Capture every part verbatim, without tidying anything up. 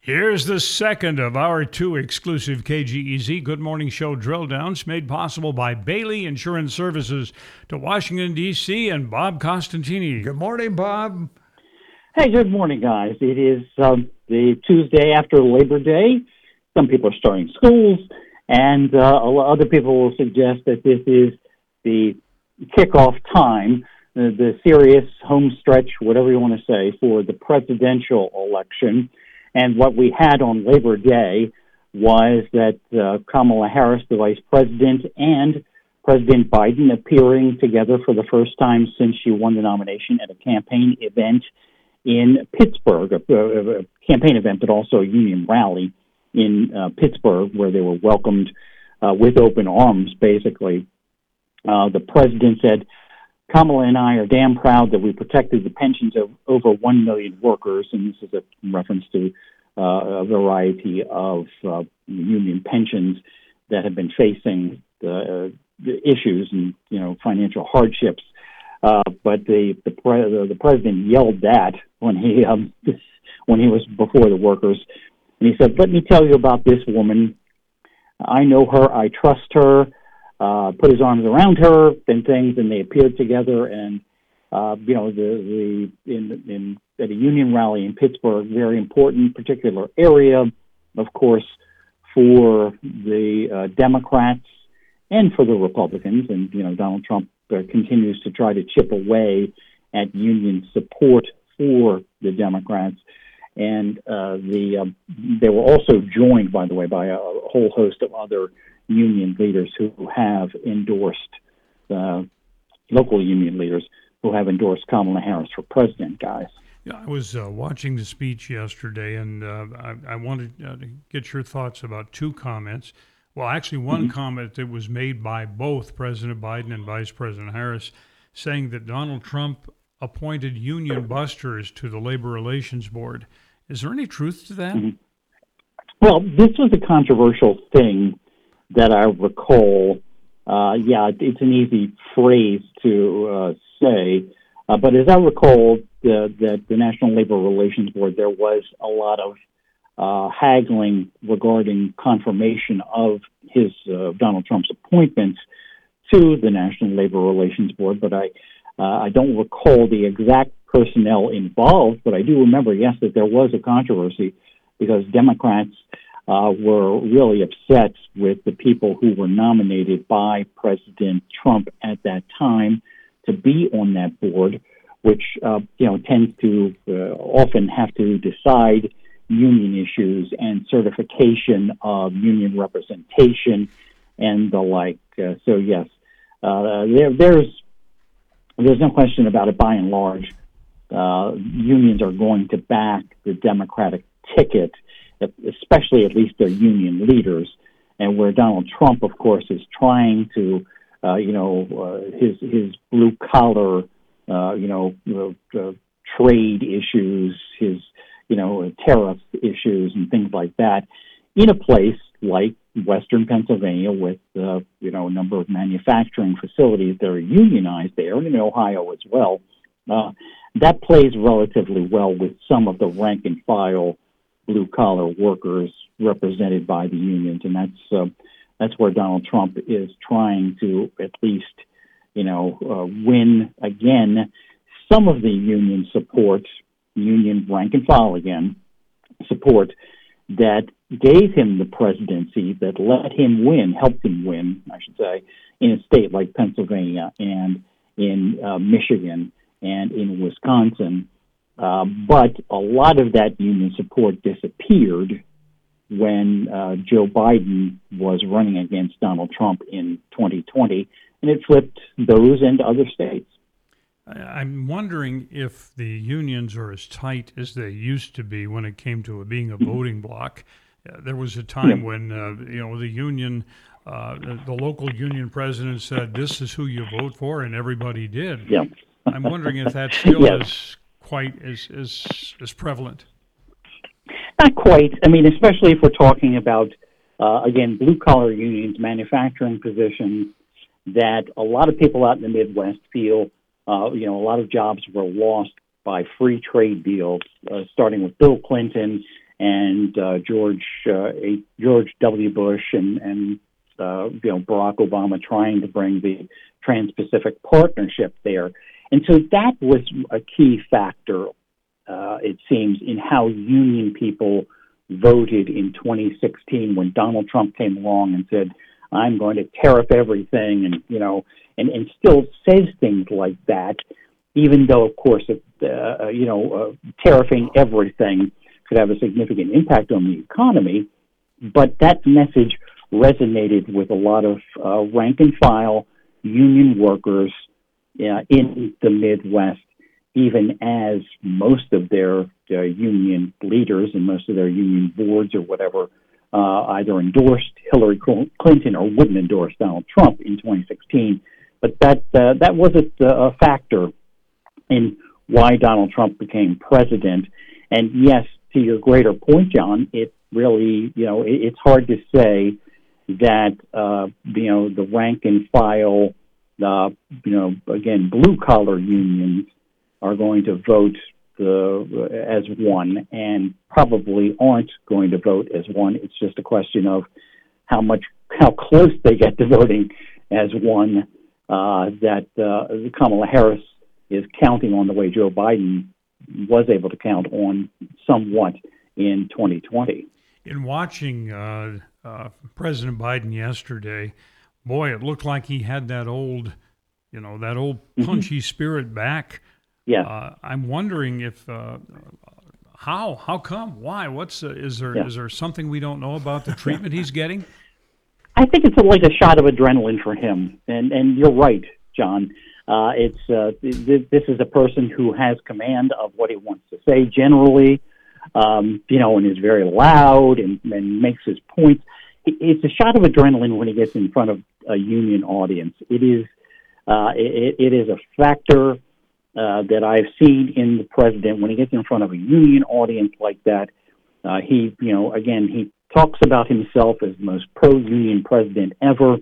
Here's the second of our two exclusive K G E Z Good Morning Show drill downs made possible by Bailey Insurance Services to Washington, D C and Bob Costantini. Good morning, Bob. Hey, good morning, guys. It is um, the Tuesday after Labor Day. Some people are starting schools, and uh, other people will suggest that this is the kickoff time, the, the serious home stretch, whatever you want to say, for the presidential election. And what we had on Labor Day was that uh, Kamala Harris, the vice president, and President Biden appearing together for the first time since she won the nomination at a campaign event in Pittsburgh, a, a, a campaign event, but also a union rally in uh, Pittsburgh, where they were welcomed uh, with open arms, basically. Uh, the president said, Kamala and I are damn proud that we protected the pensions of over one million workers, and this is a reference to uh, a variety of uh, union pensions that have been facing the, uh, the issues and, you know, financial hardships. Uh, but the the, pre- the president yelled that when he um, when he was before the workers, and he said, "Let me tell you about this woman. I know her. I trust her." Uh, put his arms around her and things, and they appeared together. And uh, you know, the the in in at a union rally in Pittsburgh, very important particular area, of course, for the uh, Democrats and for the Republicans. And you know, Donald Trump uh, continues to try to chip away at union support for the Democrats. And uh, the um, they were also joined, by the way, by a, a whole host of other union leaders who have endorsed, uh, local union leaders who have endorsed Kamala Harris for president, guys. Yeah, I was uh, watching the speech yesterday, and uh, I, I wanted uh, to get your thoughts about two comments. Well, actually, one mm-hmm. comment that was made by both President Biden and Vice President Harris, saying that Donald Trump appointed union busters to the Labor Relations Board. Is there any truth to that? Mm-hmm. Well, this was a controversial thing that I recall. Uh, yeah, it's an easy phrase to uh, say, uh, but as I recall, the, the, the National Labor Relations Board, there was a lot of uh, haggling regarding confirmation of his uh, Donald Trump's appointments to the National Labor Relations Board, but I uh, I don't recall the exact personnel involved, but I do remember, yes, that there was a controversy because Democrats uh, were really upset with the people who were nominated by President Trump at that time to be on that board, which, uh, you know, tends to uh, often have to decide union issues and certification of union representation and the like. Uh, so, yes, uh, there, there's there's no question about it. By and large, uh, unions are going to back the Democratic ticket, especially at least their union leaders. And where Donald Trump, of course, is trying to, uh, you know, uh, his his blue collar, uh, you know, uh, uh, trade issues, his you know tariff issues and things like that, in a place like Western Pennsylvania with, uh, you know, a number of manufacturing facilities that are unionized there, and in Ohio as well. Uh, that plays relatively well with some of the rank and file blue-collar workers represented by the unions, and that's uh, that's where Donald Trump is trying to at least, you know, uh, win again some of the union support, union rank and file again, support that gave him the presidency, that let him win, helped him win, I should say, in a state like Pennsylvania and in uh, Michigan and in Wisconsin. Uh, but a lot of that union support disappeared when uh, Joe Biden was running against Donald Trump in twenty twenty, and it flipped those and other states. I'm wondering if the unions are as tight as they used to be when it came to being a voting bloc. Uh, there was a time yeah. when, uh, you know, the union, uh, the, the local union president said, this is who you vote for, and everybody did. Yeah. I'm wondering if that still yes. is quite as, as, as prevalent. Not quite. I mean, especially if we're talking about, uh, again, blue-collar unions, manufacturing positions that a lot of people out in the Midwest feel, uh, you know, a lot of jobs were lost by free trade deals, uh, starting with Bill Clinton and uh, George uh, a, George W. Bush and and uh, you know Barack Obama trying to bring the Trans-Pacific Partnership there, and so that was a key factor. Uh, it seems in how union people voted in twenty sixteen when Donald Trump came along and said, "I'm going to tariff everything," and you know, and, and still says things like that, even though, of course, it, uh, you know, uh, tariffing everything could have a significant impact on the economy. But that message resonated with a lot of uh, rank and file union workers uh, in the Midwest, even as most of their uh, union leaders and most of their union boards or whatever uh, either endorsed Hillary Clinton or wouldn't endorse Donald Trump in twenty sixteen. But that uh, that wasn't uh, a factor in why Donald Trump became president. And yes, to your greater point, John, it really, you know, it, it's hard to say that, uh, you know, the rank and file, uh, you know, again, blue collar unions are going to vote the, as one and probably aren't going to vote as one. It's just a question of how much, how close they get to voting as one, uh, that uh, Kamala Harris is counting on the way Joe Biden was able to count on somewhat in twenty twenty. In watching uh, uh, President Biden yesterday, boy, it looked like he had that old, you know, that old punchy mm-hmm. spirit back. Yeah, uh, I'm wondering if uh, how how come why what's uh, is there yeah. is there something we don't know about the treatment he's getting? I think it's a, like a shot of adrenaline for him, and and you're right, John. Uh, it's uh, th- this is a person who has command of what he wants to say generally, um, you know, and is very loud and, and makes his points. It's a shot of adrenaline when he gets in front of a union audience. It is uh, it, it is a factor. Uh, that I've seen in the president when he gets in front of a union audience like that. Uh, he, you know, again, he talks about himself as the most pro-union president ever,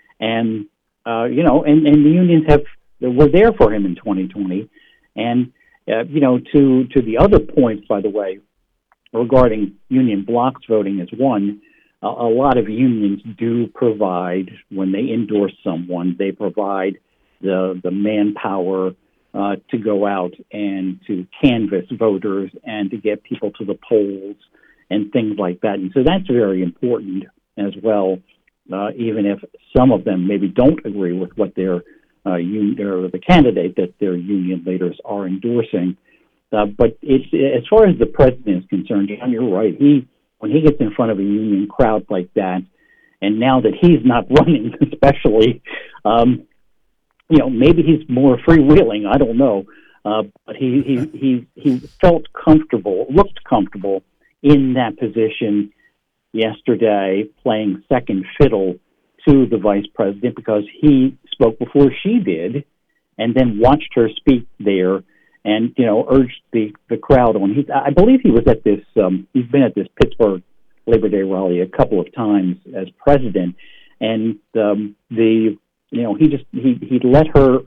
and uh, you know, and, and the unions have were there for him in twenty twenty. And uh, you know, to to the other points, by the way, regarding union blocks voting as one, uh, a lot of unions do provide when they endorse someone, they provide the the manpower. Uh, to go out and to canvass voters and to get people to the polls and things like that. And so that's very important as well, uh, even if some of them maybe don't agree with what their uh, un- or the candidate that their union leaders are endorsing. Uh, but it's, as far as the president is concerned, John, you're right. He when he gets in front of a union crowd like that, and now that he's not running especially, um, you know, maybe he's more freewheeling. I don't know, uh, but he, he he he felt comfortable, looked comfortable in that position yesterday, playing second fiddle to the vice president because he spoke before she did, and then watched her speak there, and you know, urged the, the crowd on. He, I believe he was at this. Um, he's been at this Pittsburgh Labor Day rally a couple of times as president, and um, the. You know, he just he he let her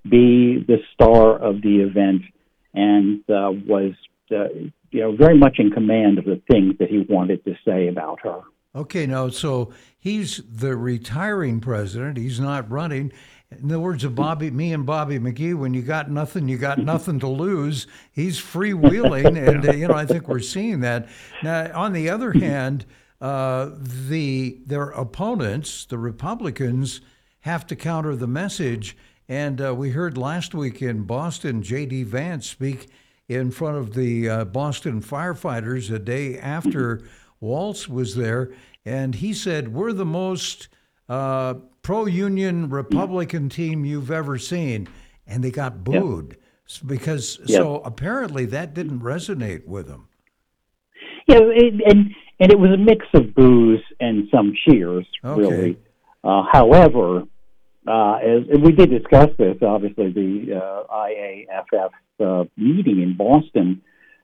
be the star of the event, and uh, was uh, you know very much in command of the things that he wanted to say about her. Okay, now so he's the retiring president. He's not running. In the words of Bobby, me and Bobby McGee, when you got nothing, you got nothing to lose. He's freewheeling, and uh, you know I think we're seeing that. Now, on the other hand, uh, the their opponents, the Republicans, have to counter the message. And uh, we heard last week in Boston, J D. Vance speak in front of the uh, Boston firefighters a day after Waltz was there. And he said, we're the most uh, pro-union Republican team you've ever seen. And they got booed. Yep. Because yep. So apparently that didn't resonate with them. Yeah, it, and, and it was a mix of boos and some cheers, okay. really. Uh, however, Uh, as and we did discuss this, obviously, the uh, I A F F uh, meeting in Boston.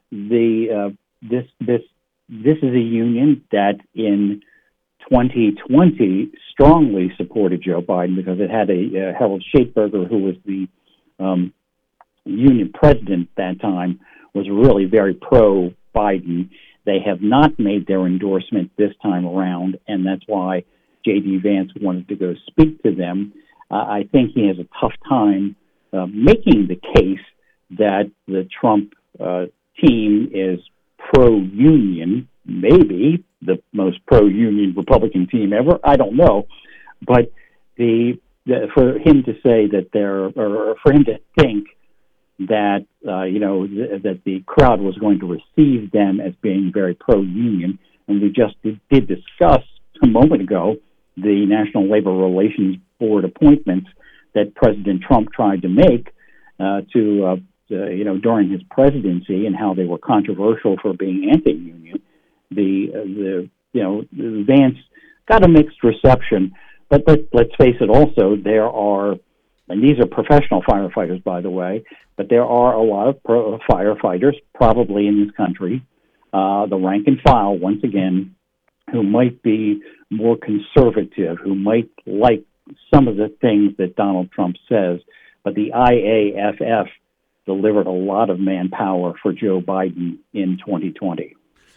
The uh, this this this is a union that in twenty twenty strongly supported Joe Biden because it had a uh, Harold Schaitberger, who was the um, union president at that time, was really very pro Biden. They have not made their endorsement this time around, and that's why J D. Vance wanted to go speak to them. Uh, I think he has a tough time uh, making the case that the Trump uh, team is pro-union, maybe the most pro-union Republican team ever. I don't know. But the, the for him to say that they're, or for him to think that, uh, you know, th- that the crowd was going to receive them as being very pro-union, and we just did, did discuss a moment ago the National Labor Relations Board appointments that President Trump tried to make uh, to, uh, to, you know, during his presidency, and how they were controversial for being anti-union. The, uh, the you know, Vance got a mixed reception, but let, let's face it also, there are, and these are professional firefighters, by the way, but there are a lot of pro- firefighters probably in this country, uh, the rank and file, once again, who might be more conservative, who might like some of the things that Donald Trump says. But the I A F F delivered a lot of manpower for Joe Biden in twenty twenty.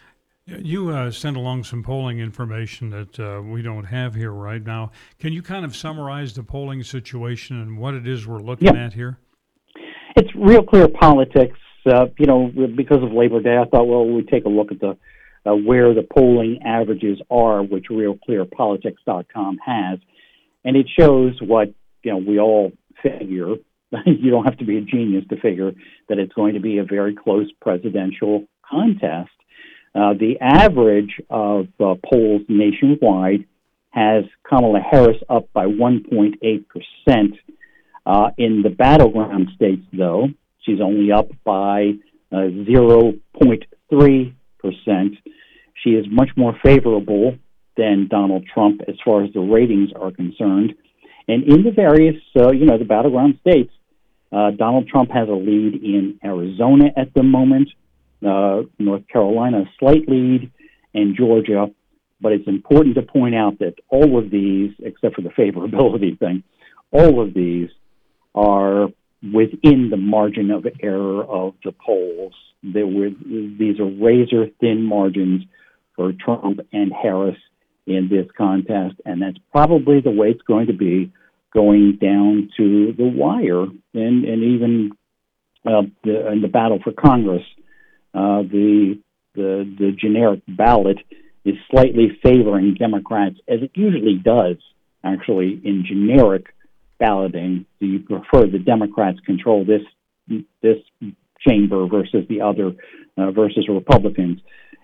You uh, sent along some polling information that uh, we don't have here right now. Can you kind of summarize the polling situation and what it is we're looking Yeah. at here? It's Real Clear Politics. Uh, you know, because of Labor Day, I thought, well, we'd take a look at the uh, where the polling averages are, which real clear politics dot com has, and it shows what, you know, we all figure. You don't have to be a genius to figure that it's going to be a very close presidential contest. Uh, the average of uh, polls nationwide has Kamala Harris up by one point eight percent. Uh, in the battleground states, though, she's only up by uh, zero point three percent. She is much more favorable than Donald Trump as far as the ratings are concerned. And in the various, uh, you know, the battleground states, uh, Donald Trump has a lead in Arizona at the moment, uh, North Carolina, a slight lead, and Georgia. But it's important to point out that all of these, except for the favorability thing, all of these are within the margin of error of the polls. There were, these are razor-thin margins for Trump and Harris in this contest, and that's probably the way it's going to be going down to the wire, and, and even uh, the, in the battle for Congress. Uh, the, the the generic ballot is slightly favoring Democrats, as it usually does, actually, in generic balloting. Do you prefer the Democrats control this this chamber versus the other, uh, versus Republicans?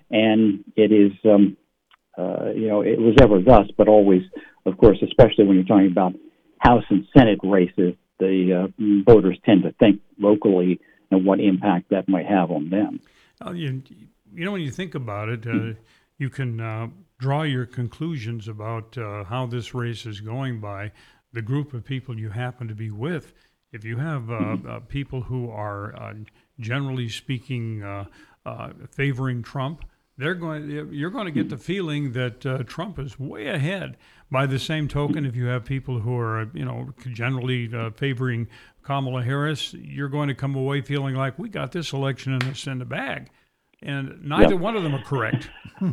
And it is, um, uh, you know, it was ever thus, but always, of course, especially when you're talking about House and Senate races, the uh, voters tend to think locally and what impact that might have on them. Uh, you, you know, when you think about it, uh, you can uh, draw your conclusions about uh, how this race is going by the group of people you happen to be with. If you have uh, uh, people who are uh, generally speaking uh, uh, favoring Trump, they're going. You're going to get the feeling that uh, Trump is way ahead. By the same token, if you have people who are, you know, generally uh, favoring Kamala Harris, you're going to come away feeling like we got this election in the, in the bag, and neither Yep. one of them are correct.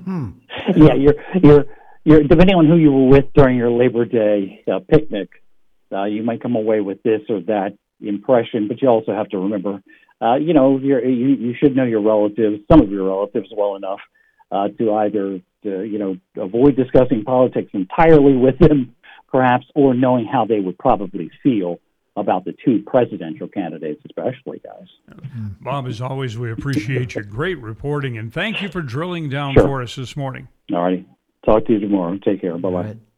Yeah, you're you're you're depending on who you were with during your Labor Day uh, picnic, uh, you might come away with this or that impression. But you also have to remember, uh, you know, you're, you you should know your relatives, some of your relatives, well enough uh, to either to, you know, avoid discussing politics entirely with them, perhaps, or knowing how they would probably feel about the two presidential candidates, especially, guys. Bob, as always, we appreciate your great reporting, and thank you for drilling down Sure. for us this morning. All righty. Talk to you tomorrow. Take care. Bye-bye. All right.